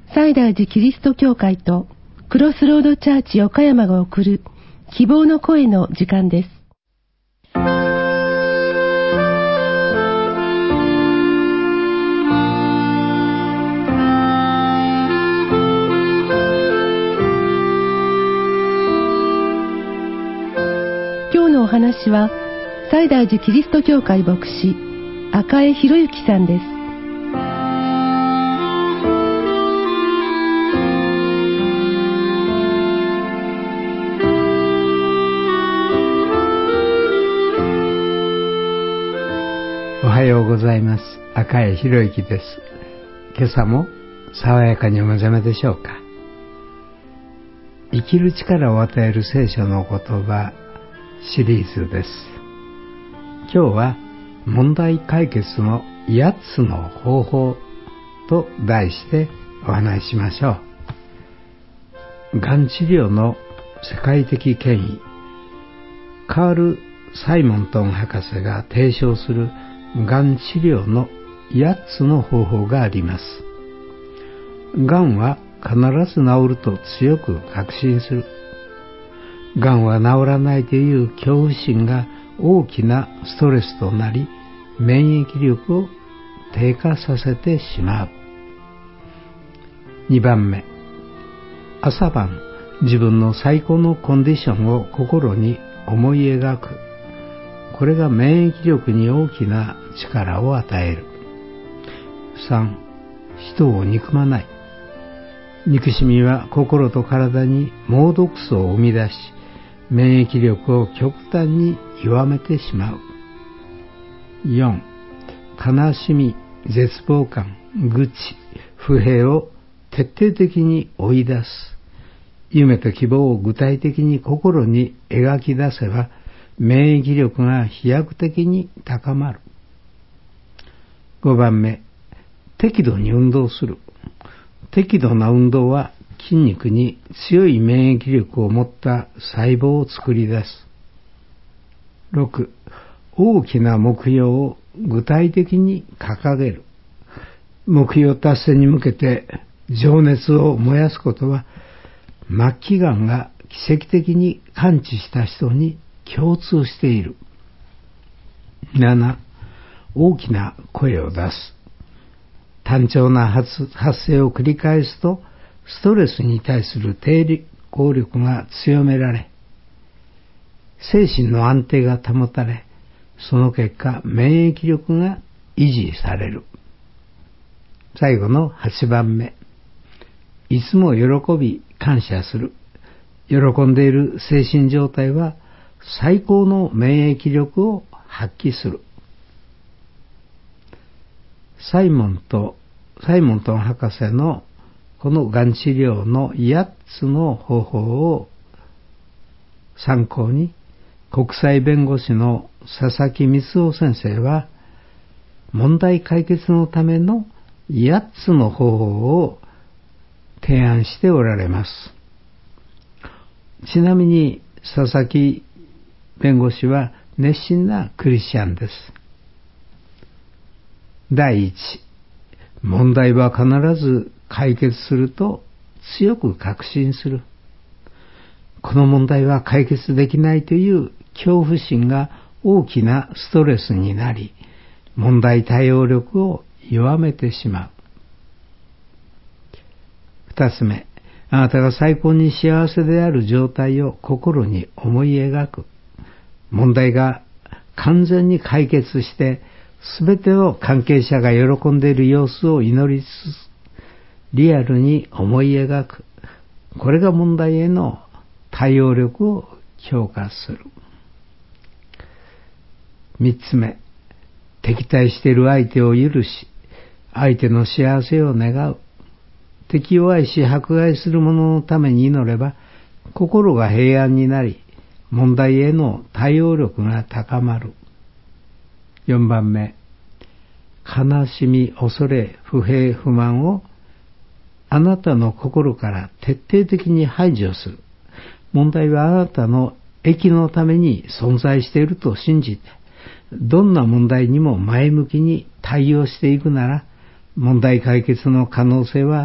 西大寺キリスト教会とクロスロードチャーチ岡山が送る希望の声の時間です。今日のお話は西大寺キリスト教会牧師赤江博之さんです。 おはようございます。赤江博之です。今朝も爽やかにお目覚めでしょうか。生きる力を与える聖書の言葉シリーズです。今日は問題解決の8つの方法と題してお話ししましょう。がん治療の世界的権威カール・サイモントン博士が提唱するがん治療の8つの方法があります。がんは必ず治ると強く確信する。がんは治らないという恐怖心が大きなストレスとなり、免疫力を低下させてしまう。2番目、朝晩自分の最高のコンディションを心に思い描く。これが免疫力に大きな力を与える。3、人を憎まない。憎しみは心と体に猛毒素を生み出し、免疫力を極端に弱めてしまう。4、悲しみ、絶望感、愚痴、不平を徹底的に追い出す。夢と希望を具体的に心に描き出せば、免疫力が飛躍的に高まる。5番目、適度に運動する。適度な運動は筋肉に強い免疫力を持った細胞を作り出す。6、大きな目標を具体的に掲げる。目標達成に向けて情熱を燃やすことは、末期がんが奇跡的に完治した人に共通している。7、大きな声を出す。単調な発声を繰り返すと、ストレスに対する抵抗力が強められ、精神の安定が保たれ、その結果、免疫力が維持される。最後の8番目、いつも喜び感謝する。喜んでいる精神状態は、最高の免疫力を発揮する。サイモントン博士のこのがん治療の8つの方法を参考に、国際弁護士の佐々木光夫先生は、問題解決のための8つの方法を提案しておられます。ちなみに佐々木弁護士は熱心なクリスチャンです。第一、問題は必ず解決すると強く確信する。この問題は解決できないという恐怖心が大きなストレスになり、問題対応力を弱めてしまう。二つ目、あなたが最高に幸せである状態を心に思い描く。問題が完全に解決して、すべての関係者が喜んでいる様子を祈りつつ、リアルに思い描く。これが問題への対応力を強化する。三つ目、敵対している相手を許し、相手の幸せを願う。敵を愛し迫害する者のために祈れば、心が平安になり、問題への対応力が高まる。4番目、悲しみ、恐れ、不平、不満をあなたの心から徹底的に排除する。問題はあなたの益のために存在していると信じて、どんな問題にも前向きに対応していくなら、問題解決の可能性は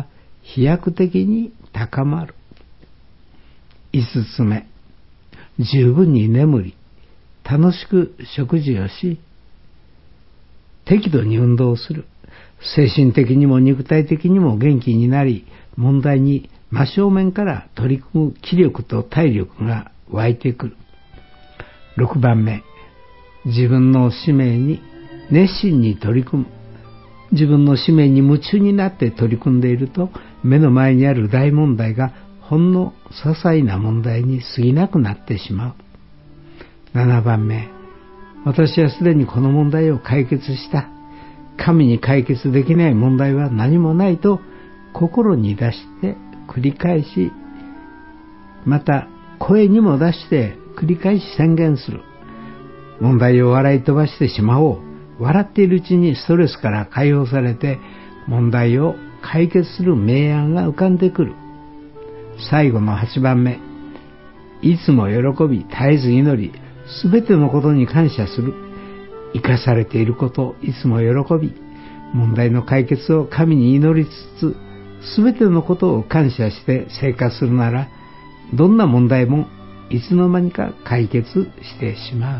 飛躍的に高まる。5つ目、十分に眠り、楽しく食事をし、適度に運動する。精神的にも肉体的にも元気になり、問題に真正面から取り組む気力と体力が湧いてくる。6番目、自分の使命に熱心に取り組む。自分の使命に夢中になって取り組んでいると、目の前にある大問題がほんの些細な問題に過ぎなくなってしまう。7番目、私はすでにこの問題を解決した。神に解決できない問題は何もないと心に出して繰り返し、また声にも出して繰り返し宣言する。問題を笑い飛ばしてしまおう。笑っているうちにストレスから解放されて、問題を解決する明暗が浮かんでくる。最後の8番目、いつも喜び、絶えず祈り、すべてのことに感謝する。生かされていること、いつも喜び、問題の解決を神に祈りつつ、すべてのことを感謝して生活するなら、どんな問題もいつの間にか解決してしまう。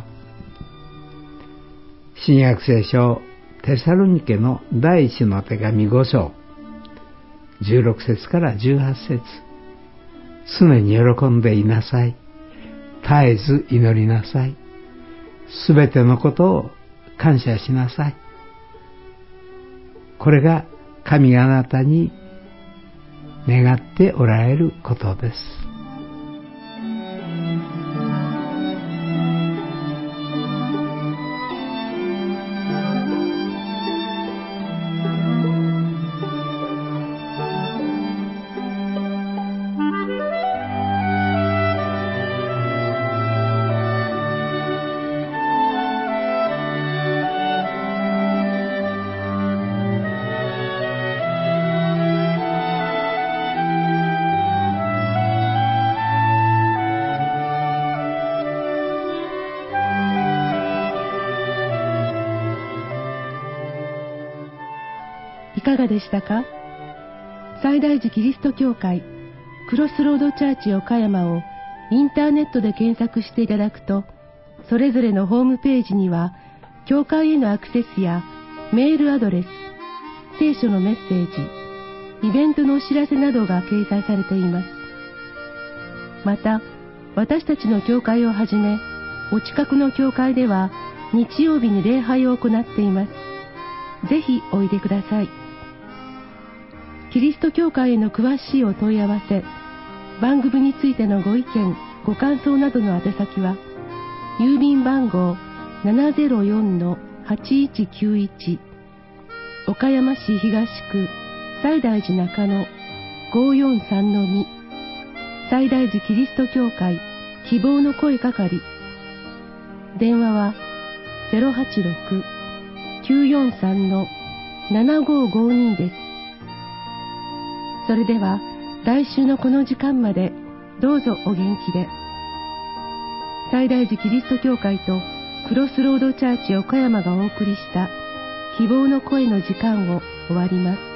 新約聖書テサロニケの第一の手紙5章16節から18節、常に喜んでいなさい。絶えず祈りなさい。すべてのことを感謝しなさい。これが神があなたに願っておられることです。 いかがでしたか？西大寺キリスト教会クロスロードチャーチ岡山をインターネットで検索していただくと、それぞれのホームページには教会へのアクセスやメールアドレス、聖書のメッセージ、イベントのお知らせなどが掲載されています。また、私たちの教会をはじめ、お近くの教会では日曜日に礼拝を行っています。ぜひおいでください。キリスト教会への詳しいお問い合わせ、番組についてのご意見、ご感想などの宛先は、郵便番号 704-8191 岡山市東区西大寺中野 543-2 西大寺キリスト教会希望の声係。電話は 086-943-7552 です。それでは来週のこの時間までどうぞお元気で。西大寺キリスト教会とクロスロードチャーチ岡山がお送りした希望の声の時間を終わります。